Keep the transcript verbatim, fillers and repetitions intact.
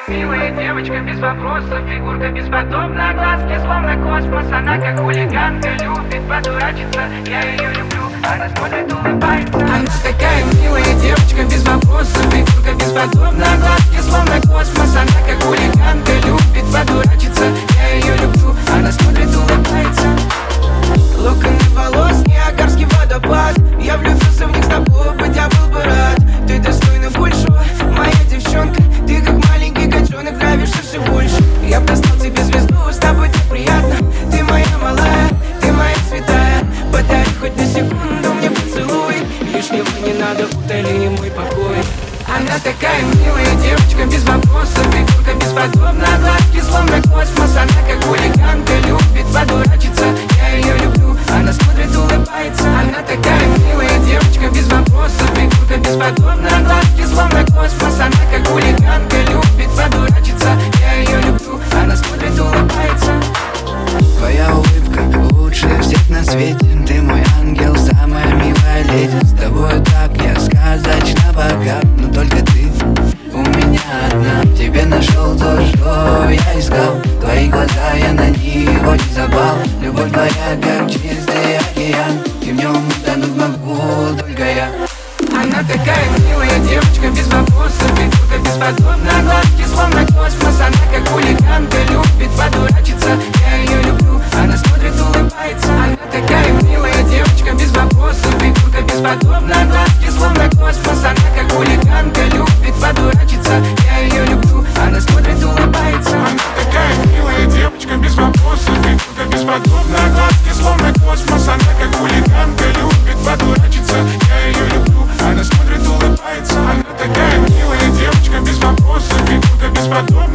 милая девочка без вопросов, фигурка бесподобна, глазки словно космос. Она как хулиганка, любит подурачиться, я ее люблю, она смотрит, улыбается. Она такая милая девочка без вопросов, фигурка бесподобна, глазки словно космос. Она как хулиганка, любит подурачиться, я ее люблю, она смотрит, улыбается. Локоны волос, Ниагарский водопад, я влюбился в них, с тобой быть я был бы рад. Ты достойна большего, моя девчонка, ты как маленький котенок, нравишься все больше. Я послал тебе звезду, с тобой так приятно. Ты моя малая, ты моя святая, подари хоть на секунду мне поцелуй, лишнего не надо, утоли мой покой. Она такая милая девочка без вопросов, фигурка бесподобна, глазки словно космос. Она как хулиганка, любит подурачиться, я ее люблю, она смотрит, улыбается. Она такая милая девочка без вопросов, фигурка бесподобна, глазки словно космос. Она как хулиганка, любит подурачиться, я ее люблю, она смотрит, улыбается. Твоя улыбка лучшая всех на свете, ты мой ангел, самая милая леди. С тобой так я сказочно богат, но только ты у меня одна. В тебе нашел то, что я искал, твои глаза, я на них не запал. Любовь твоя, как чистый океан, и в нем утонуть могу только я. Она такая милая девочка без вопросов, фигурка бесподобна, глазки словно космос. Она как хулиганка, любит подурачиться, я ее люблю, она смотрит, улыбается. Она такая милая девочка без вопросов, фигурка бесподобна, глазки словно космос. Она как хулиганка, любит подурачиться, я ее люблю, она смотрит, улыбается. Она такая милая девочка без вопросов, фигурка бесподобна, глазки словно космос. Она как хулиганка, любит подурачиться, я ее люблю, она смотрит, улыбается. Она такая милая девочка без вопросов, фигурка бесподобна.